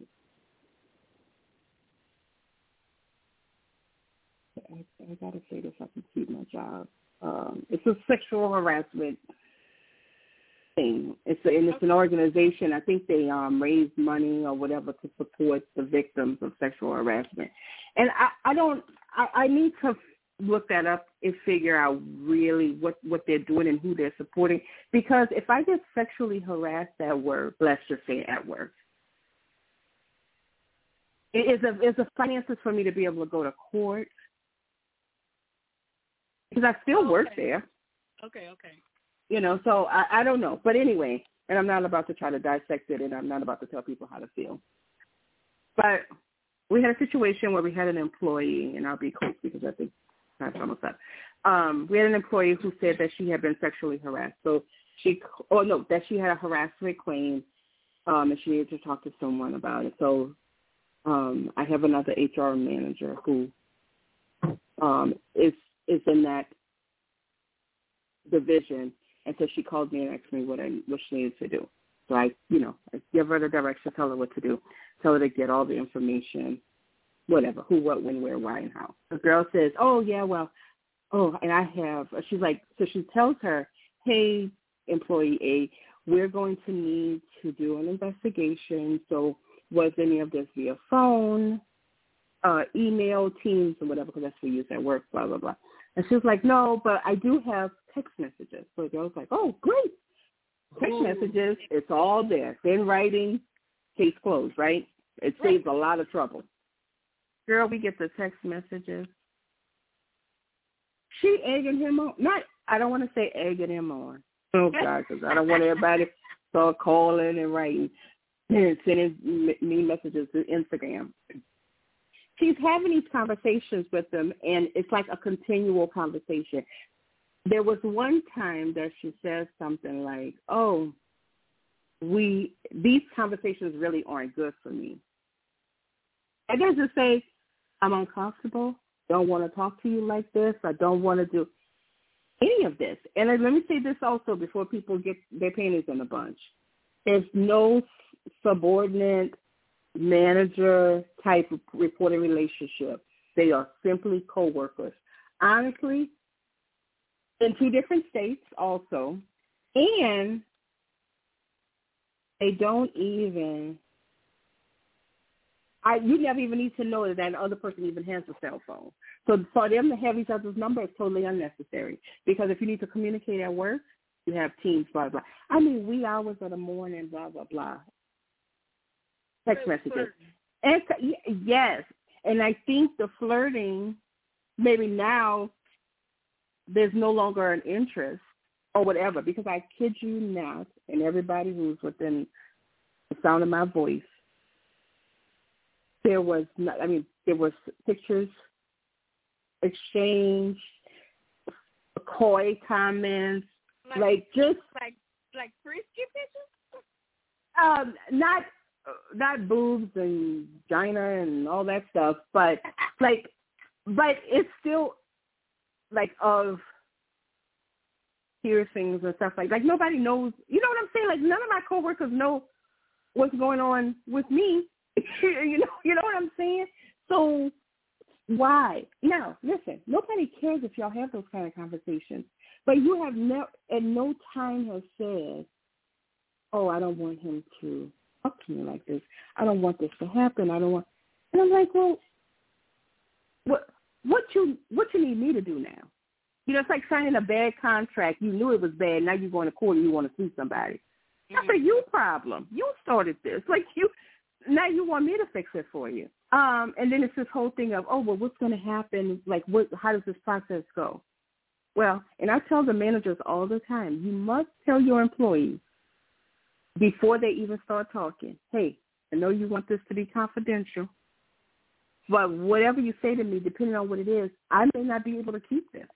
I, I gotta say this. I can keep my job. Um, it's a sexual harassment thing. It's a, and it's an organization. I think they um, raise money or whatever to support the victims of sexual harassment. And I, I don't. I, I need to look that up and figure out really what, what they're doing and who they're supporting. Because if I get sexually harassed at work, let's just say at work, it is a it's a finances for me to be able to go to court because I still oh, okay. work there. Okay. Okay. You know, so I, I don't know. But anyway, and I'm not about to try to dissect it, and I'm not about to tell people how to feel. But we had a situation where we had an employee, and I'll be quick because I think time's almost up. Um, we had an employee who said that she had been sexually harassed. So she, oh no, that she had a harassment claim, um, and she needed to talk to someone about it. So um, I have another H R manager who um, is is in that division. And so she called me and asked me what I what she needed to do. So I, you know, I give her the direction, tell her what to do, tell her to get all the information, whatever, who, what, when, where, why, and how. The girl says, oh, yeah, well, oh, and I have, she's like, so she tells her, hey, employee A, we're going to need to do an investigation. So was any of this via phone, uh, email, Teams, or whatever, because that's what we use at work, blah, blah, blah. And she was like, no, but I do have text messages. So the girl's like, oh, great. Text Ooh. messages, it's all there. In writing, case closed, right? It saves a lot of trouble. Girl, we get the text messages. She egging him on. Not, I don't want to say egging him on. Oh, God, because I don't want everybody to start calling and writing and sending me messages to Instagram. She's having these conversations with them, and it's like a continual conversation. There was one time that she says something like, oh, we these conversations really aren't good for me. That doesn't say, I'm uncomfortable, don't want to talk to you like this, I don't want to do any of this. And let me say this also before people get their panties in a bunch. There's no subordinate manager type of reporting relationship. They are simply coworkers. Honestly, in two different states also, and they don't even, I, you never even need to know that that other person even has a cell phone. So for them to have each other's number is totally unnecessary, because if you need to communicate at work, you have Teams, blah, blah. I mean, wee hours of the morning, blah, blah, blah. Text messages. And yes, and I think the flirting, maybe now there's no longer an interest or whatever, because I kid you not, and everybody who's within the sound of my voice, there was not, I mean, there was pictures exchanged, coy comments, like, like just like like frisky pictures. Um, not not boobs and vagina and all that stuff, but like, but it's still like of piercings and stuff like like nobody knows. You know what I'm saying? Like none of my coworkers know what's going on with me. you know, you know what I'm saying? So why? Now, listen, nobody cares if y'all have those kind of conversations, but you have no at no time has said, "Oh, I don't want him to talk to me like this. I don't want this to happen. I don't want." And I'm like, well, what what you what you need me to do now? You know, it's like signing a bad contract. You knew it was bad. Now you're going to court and you want to sue somebody. That's a you problem. You started this. Like you, now you want me to fix it for you. Um, and then it's this whole thing of, oh, well, what's going to happen? Like, what? How does this process go? Well, and I tell the managers all the time, you must tell your employees before they even start talking, hey, I know you want this to be confidential, but whatever you say to me, depending on what it is, I may not be able to keep this.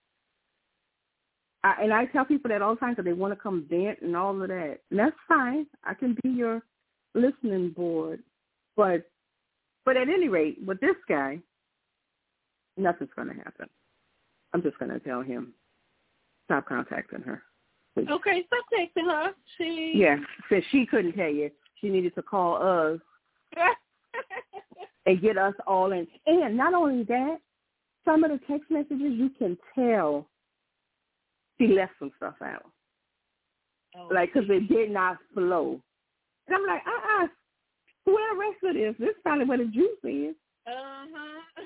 I, and I tell people that all the time because they want to come vent and all of that. And that's fine. I can be your listening board. But but at any rate, with this guy, nothing's going to happen. I'm just going to tell him, stop contacting her. Please. Okay, stop texting her. She Yeah, said she couldn't tell you. She needed to call us and get us all in. And not only that, some of the text messages you can tell she left some stuff out. Oh, like, because it did not flow. And I'm like, uh-uh. Where the rest of this? This is probably where the juice is. Uh-huh.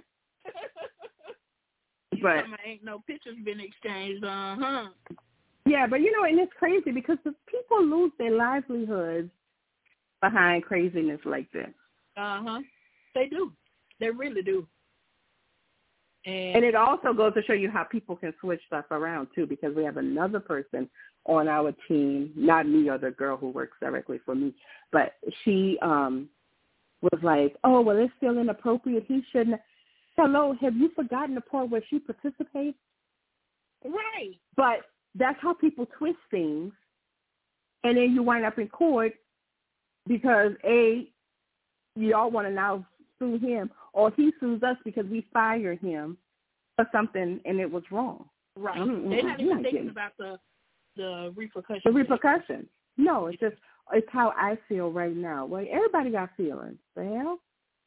But ain't no pictures been exchanged. Uh-huh. Yeah, but, you know, and it's crazy because the people lose their livelihoods behind craziness like this. Uh-huh. They do. They really do. And, and it also goes to show you how people can switch stuff around, too, because we have another person on our team, not me or the girl who works directly for me, but she um, was like, oh, well, it's still inappropriate. He shouldn't. Hello, have you forgotten the part where she participates? Right. But that's how people twist things, and then you wind up in court because, A, y'all want to now sue him, or he sues us because we fired him for something and it was wrong. Right. Mm-hmm. They're not even not thinking getting. about the the repercussions. The repercussions. No, it's just, it's how I feel right now. Well, everybody got feelings. The hell?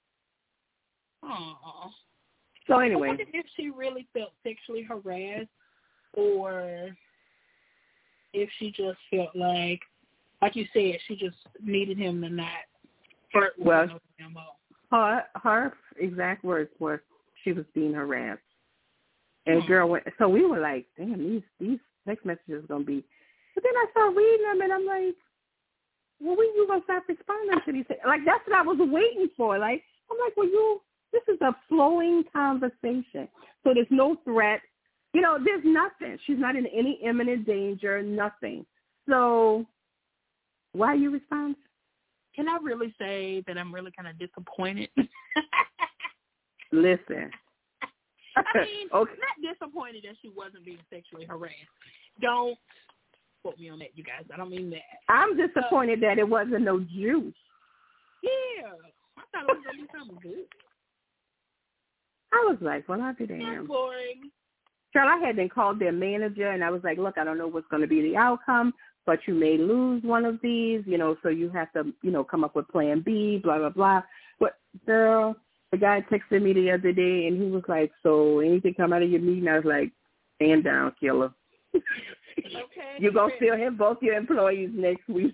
Aww. So anyway. I wonder if she really felt sexually harassed, or if she just felt like, like you said, she just needed him to not flirt with well, him no more. Her, her exact words were she was being harassed. And hmm. girl went, so we were like, damn, these these text messages are going to be. But then I started reading them, and I'm like, well, when you going to stop responding to these? Like, that's what I was waiting for. Like, I'm like, well, you, this is a flowing conversation. So there's no threat. You know, there's nothing. She's not in any imminent danger, nothing. So why are you responding? Can I really say that I'm really kind of disappointed? Listen. I mean, okay. Not disappointed that she wasn't being sexually harassed. Don't quote me on that, you guys. I don't mean that. I'm disappointed uh, that it wasn't no juice. Yeah. thought it was gonna be something good. I was like, well, I'll be That's damned. boring. Charlotte, I had then called their manager, and I was like, look, I don't know what's going to be the outcome, but you may lose one of these, you know, so you have to, you know, come up with plan B, blah, blah, blah. But, girl, the guy texted me the other day, and he was like, so anything come out of your meeting? I was like, stand down, killer. Okay. You're going to still have both your employees next week.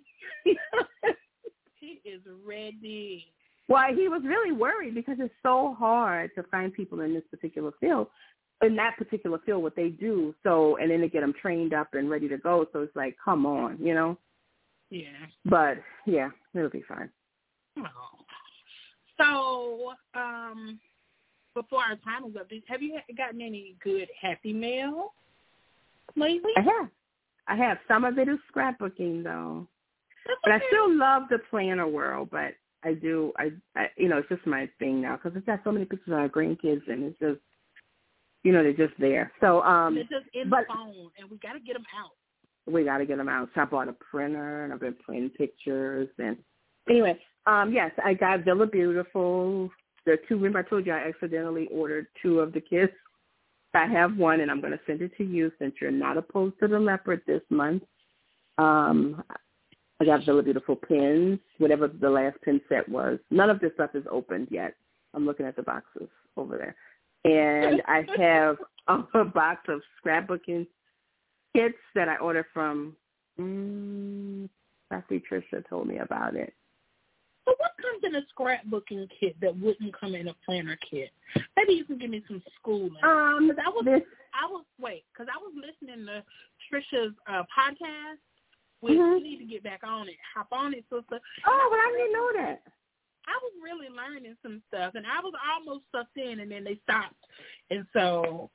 He is ready. Well, he was really worried because it's so hard to find people in this particular field, in that particular field, what they do. So, and then to get them trained up and ready to go. So it's like, come on, you know? Yeah. But, yeah, it'll be fine. Oh. So, um, before our time is up, have you gotten any good happy mail lately? I have. I have. Some of it is scrapbooking, though. That's But okay. I still love the planner world, but I do, I, I you know, it's just my thing now because it's got so many pictures of our grandkids, and it's just, you know, they're just there. So, um, they're just in but the phone, and we got to get them out. We got to get them out. So I bought a printer, and I've been printing pictures. And anyway, um, yes, I got Villa Beautiful. There are two. Remember, I told you I accidentally ordered two of the kits. I have one, and I'm going to send it to you since you're not opposed to the leopard this month. Um, I got Villa Beautiful pins, whatever the last pin set was. None of this stuff is opened yet. I'm looking at the boxes over there. And I have a box of scrapbooking kits that I ordered from, mm, Factory Trisha told me about it. So what comes in a scrapbooking kit that wouldn't come in a planner kit? Maybe you can give me some schooling. Um, I was, this, I was wait, because I was listening to Trisha's uh, podcast. We mm-hmm. need to get back on it. Hop on it, sister. Oh, but I didn't know that. I was really learning some stuff, and I was almost sucked in, and then they stopped. And so,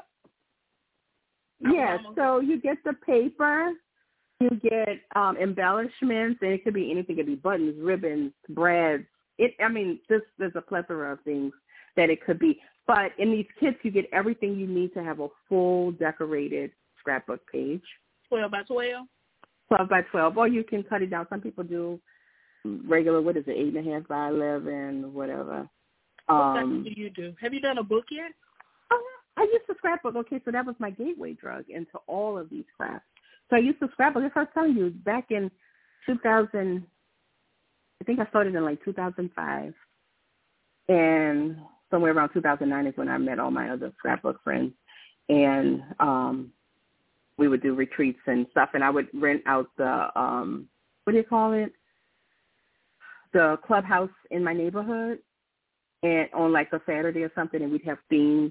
yeah, so you get the paper, you get um, embellishments, and it could be anything. It could be buttons, ribbons, brads. It, I mean, this, there's a plethora of things that it could be. But in these kits, you get everything you need to have a full decorated scrapbook page. twelve by twelve? twelve by twelve, or you can cut it down. Some people do regular, what is it, eight and a half by eleven, whatever. What Um, do you do? Have you done a book yet? Oh, I used to scrapbook. Okay, so that was my gateway drug into all of these crafts. So I used to scrapbook. If I was telling you, back in two thousand, I think I started in like two thousand five, and somewhere around two thousand nine is when I met all my other scrapbook friends, and um, we would do retreats and stuff, and I would rent out the, um, what do you call it, the clubhouse in my neighborhood, and on like a Saturday or something, and we'd have themed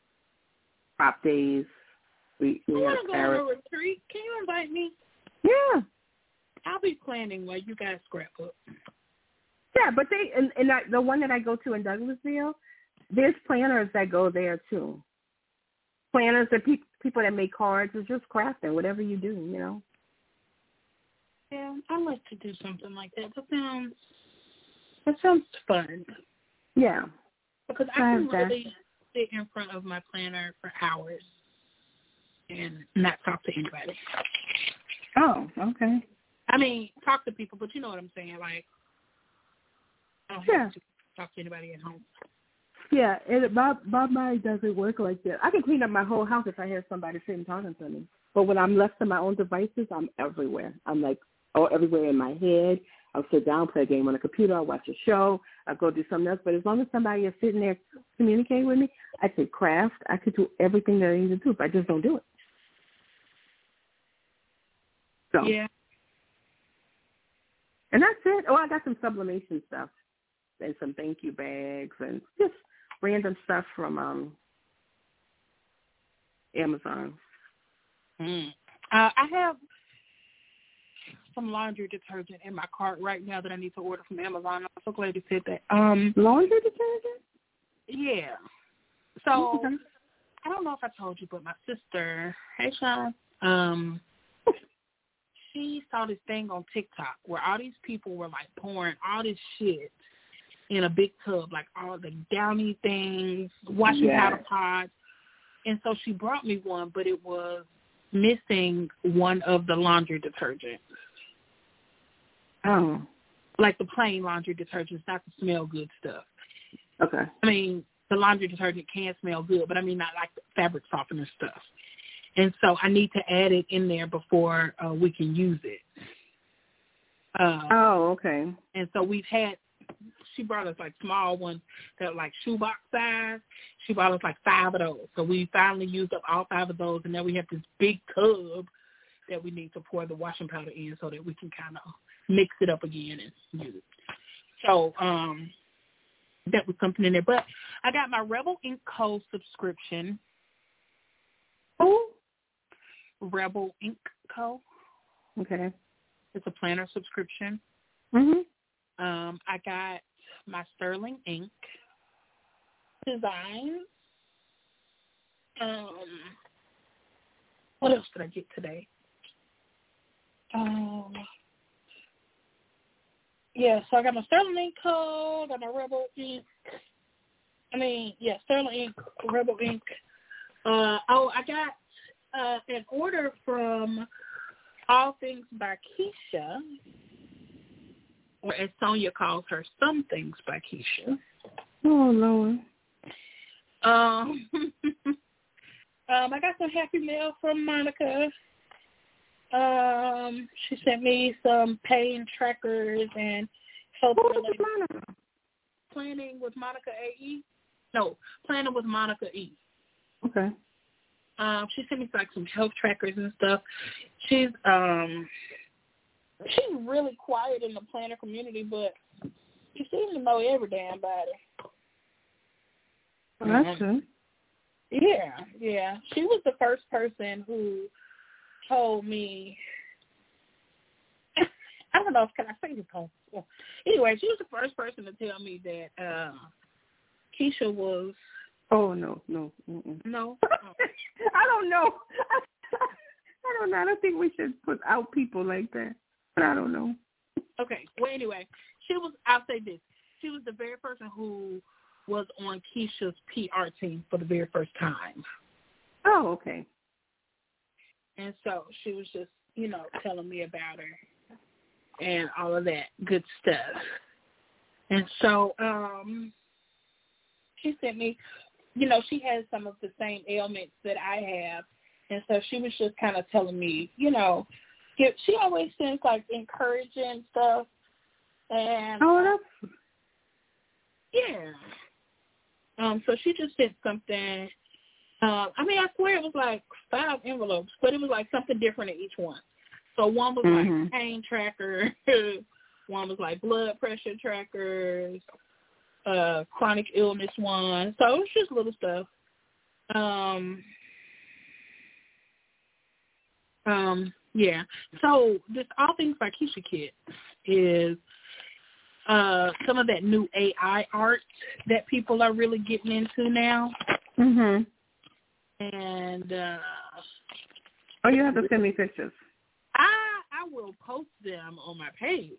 prop days. We, we I had want a to go parrot. on a retreat. Can you invite me? Yeah. I'll be planning while you guys scrapbook. Yeah, but they, and, and I, the one that I go to in Douglasville, there's planners that go there too. Planners are pe- people that make cards. It's just crafting, whatever you do, you know. Yeah, I'd like to do something like that. That sounds, that sounds fun. Yeah. Because I can really sit in front of my planner for hours and not talk to anybody. Oh, okay. I mean, talk to people, but you know what I'm saying. Like, I don't have Yeah. to talk to anybody at home. Yeah, and my my mind doesn't work like that. I can clean up my whole house if I have somebody sitting talking to me. But when I'm left to my own devices, I'm everywhere. I'm like, oh, everywhere in my head. I'll sit down, play a game on the computer, I'll watch a show, I'll go do something else. But as long as somebody is sitting there communicating with me, I could craft, I could do everything that I need to do, but I just don't do it. So Yeah. And that's it. Oh, I got some sublimation stuff and some thank you bags and just random stuff from um Amazon. Mm. Uh, I have some laundry detergent in my cart right now that I need to order from Amazon. I'm so glad you said that. Um, laundry detergent? Yeah. So, okay. I don't know if I told you, but my sister, hey, Sean, um, she saw this thing on TikTok where all these people were, like, pouring all this shit in a big tub, like all the Downy things, washing yes. powder pods. And so she brought me one, but it was missing one of the laundry detergents. Oh. like the plain laundry detergents, not the smell good stuff. Okay. I mean, the laundry detergent can smell good, but I mean not like the fabric softener stuff. And so I need to add it in there before uh, we can use it. Uh, oh, okay. And so we've had, she brought us like small ones that are like shoebox size. She brought us like five of those. So we finally used up all five of those, and now we have this big tub that we need to pour the washing powder in so that we can kind of mix it up again and use it. So um, that was something in there. But I got my Rebel Ink Co. subscription. Oh, Rebel Ink Co. Okay. It's a planner subscription. Mhm. Um, I got my Sterling Ink designs. Um, what else did I get today? Um, yeah, so I got my Sterling Ink Co. Got my Rebel Ink. I mean, yeah, Sterling Ink, Rebel Ink. Uh, oh, I got uh, an order from All Things by Keisha, or as Sonia calls her, Some Things by Keisha. Oh, Lord. Um, um, I got some Happy Mail from Monica. Um, she sent me some pain trackers and health related planning with Monica A E. No, planning with Monica E. Okay. Um, she sent me like some health trackers and stuff. She's um, she's really quiet in the planner community, but she seems to know every damn body. Well, that's good. Yeah, yeah. She was the first person who told me, I don't know if can I say this on. Anyway, she was the first person to tell me that uh, Keisha was. Oh no, no, mm-mm. no. I don't know. I don't know. I don't think we should put out people like that. But I don't know. Okay. Well, anyway, she was. I'll say this: she was the very person who was on Keisha's P R team for the very first time. Oh, okay. And so she was just, you know, telling me about her and all of that good stuff. And so um, she sent me, you know, she has some of the same ailments that I have. And so she was just kind of telling me, you know, give, she always sends, like, encouraging stuff. And oh, that's... Yeah. Um, so she just sent something. Uh, I mean, I swear it was like five envelopes, but it was like something different in each one. So one was mm-hmm. like pain tracker, one was like blood pressure trackers, uh, chronic illness one. So it was just little stuff. Um, um, yeah. So this All Things by Keisha kit is uh, some of that new A I art that people are really getting into now. Mhm. And uh, oh, you have to send me pictures. I I will post them on my page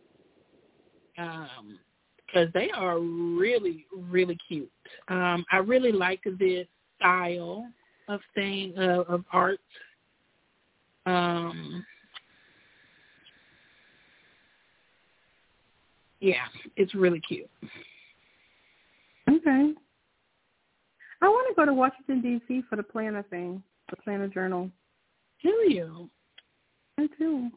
um, because they are really really cute. Um, I really like this style of thing uh, of art. Um, yeah, it's really cute. Okay. I want to go to Washington, D C for the planner thing, the planner journal. Do you? I do.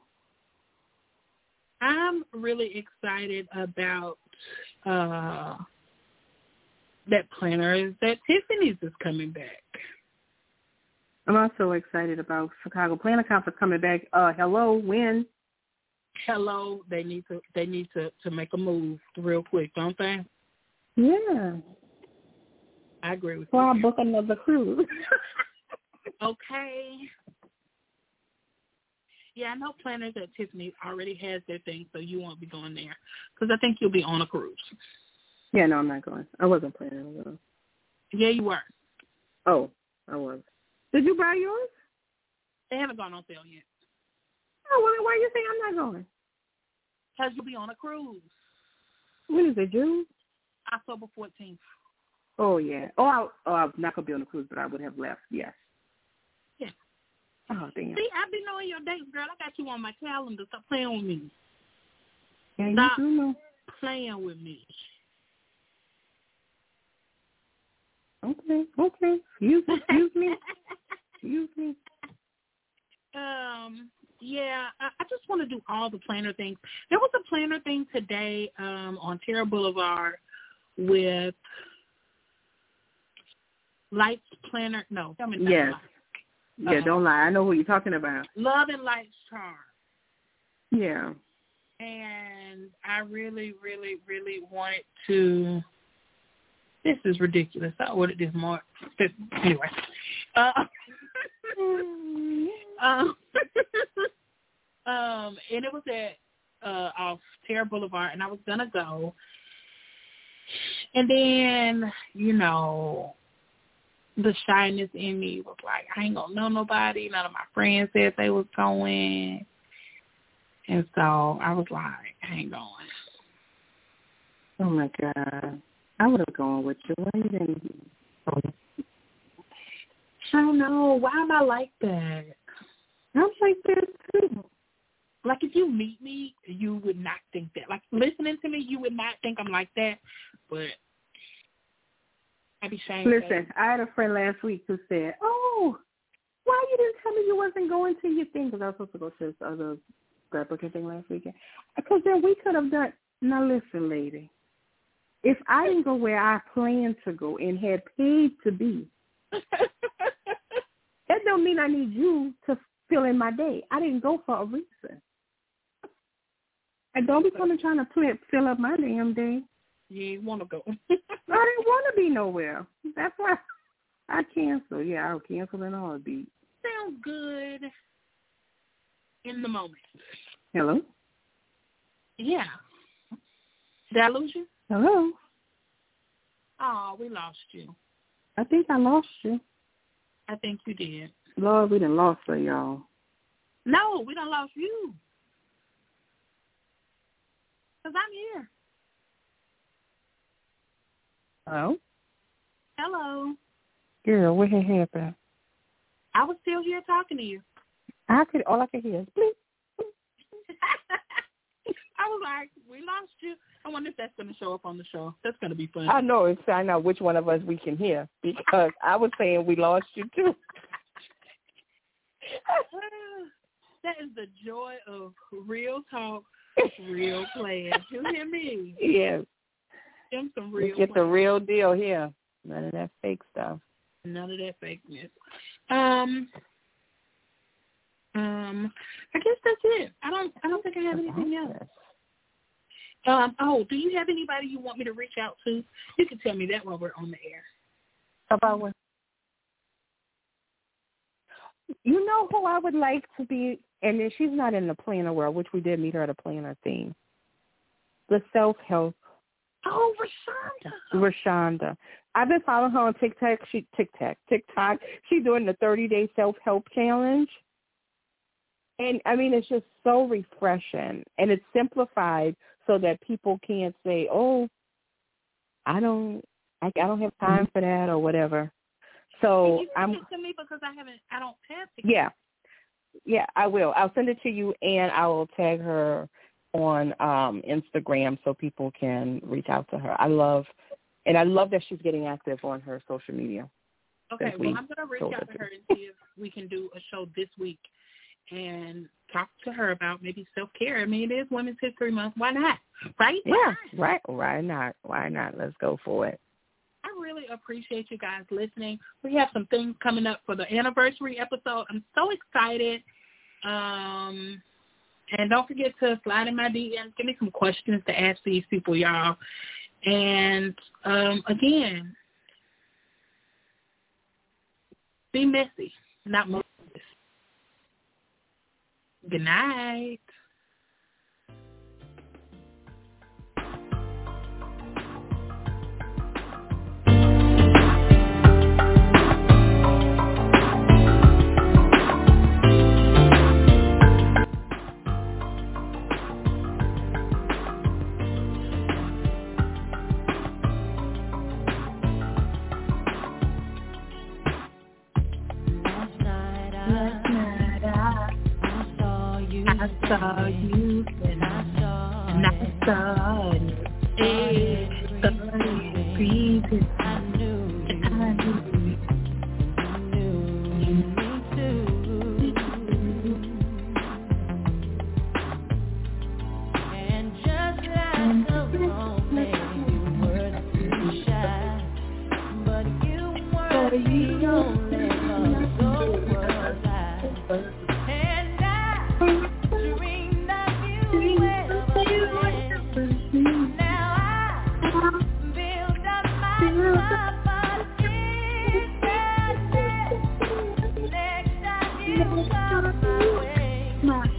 I'm really excited about uh, that planner that Tiffany's is coming back. I'm also excited about Chicago Planner Conference coming back. Uh, hello, when? Hello, they need to they need to, to make a move real quick, don't they? Yeah. I agree with well, you. I'll book another cruise. Okay. Yeah, I know Planners at Tiffany already has their thing, so you won't be going there because I think you'll be on a cruise. Yeah, no, I'm not going. I wasn't planning on going. Yeah, you were. Oh, I was. Did you buy yours? They haven't gone on sale yet. Oh, why, why you think I'm not going? Because you'll be on a cruise. When is it, June? October fourteenth. Oh, yeah. Oh, I, oh, I was not going to be on a cruise, but I would have left, yes. Yeah. Oh, damn. See, I've been knowing your dates, girl. I got you on my calendar. Stop playing with me. Yeah, Stop you do know. playing with me. Okay, okay. Excuse, excuse me. Excuse me. Um, yeah, I, I just want to do all the planner things. There was a planner thing today um, on Terra Boulevard with Lights Planner. No, tell me not Yes. Light. Yeah, Uh, don't lie. I know who you're talking about. Love and Lights Charm. Yeah. And I really, really, really wanted to. This is ridiculous. I ordered this more. Anyway. Uh, um, um, and it was at uh, off Terra Boulevard, and I was gonna go, and then you know, the shyness in me was like, I ain't gonna know nobody. None of my friends said they was going, and so I was like, I ain't going. Oh my God, I would have gone with you. Why you didn't? I don't know. Why am I like that? I'm like that too. Like, if you meet me, you would not think that. Like, listening to me, you would not think I'm like that. But I'd be ashamed. Listen, I had a friend last week who said, oh, why you didn't tell me you wasn't going to your thing? Because I was supposed to go to this other scrapbooking thing last weekend. Because then we could have done, now listen, lady. If I didn't go where I planned to go and had paid to be, that don't mean I need you to fill in my day. I didn't go for a reason. And don't be coming trying to play, fill up my damn day. You want to go. I didn't want to be nowhere. That's why I canceled. Yeah, I'll cancel in a heartbeat. Sounds good in the moment. Hello? Yeah. Did I lose you? Hello? Oh, we lost you. I think I lost you. I think you did. Lord, we done lost her, y'all. No, we done lost you. Because I'm here. Hello? Hello. Girl, what had happened? I was still here talking to you. I could, all I could hear is bleep. I was like, we lost you. I wonder if that's going to show up on the show. That's going to be fun. I know. It's find out which one of us we can hear because I was saying we lost you too. That is the joy of real talk, real play. You hear me? Yes. Them some real. We get the real deal here. None of that fake stuff. None of that fakeness. Um. Um. I guess that's it. I don't. I don't think I have anything else. Um. Oh, do you have anybody you want me to reach out to? You can tell me that while we're on the air. About what? You know who I would like to be, and then she's not in the planner world, which we did meet her at a planner thing. The self-help. Oh, Rashonda. Rashonda. I've been following her on TikTok. She TikTok, TikTok. She's doing the thirty-day self-help challenge. And, I mean, it's just so refreshing. And it's simplified so that people can't say, oh, I don't I, I don't have time for that or whatever. So Can you I'm send it to me because I haven't, I don't have to. Yeah. Yeah, I will. I'll send it to you, and I will tag her on um, Instagram so people can reach out to her. I love, and I love that she's getting active on her social media. Okay, well, I'm going to reach out to her and see if we can do a show this week and talk to her about maybe self-care. I mean, it is Women's History Month. Why not? Right? Yeah, Why not? right. Why not? Why not? Let's go for it. I really appreciate you guys listening. We have some things coming up for the anniversary episode. I'm so excited. Um, and don't forget to slide in my D Ms. Give me some questions to ask these people, y'all. And, um, again, be messy, not malicious. Good night. I saw you and I saw started, it started breathing. I knew, I knew, I knew you need to. And just like a romance, you were too shy, but you weren't the only one, so was I. And I dreamed of you ever since. Now I build up my confidence. Next time you come my way,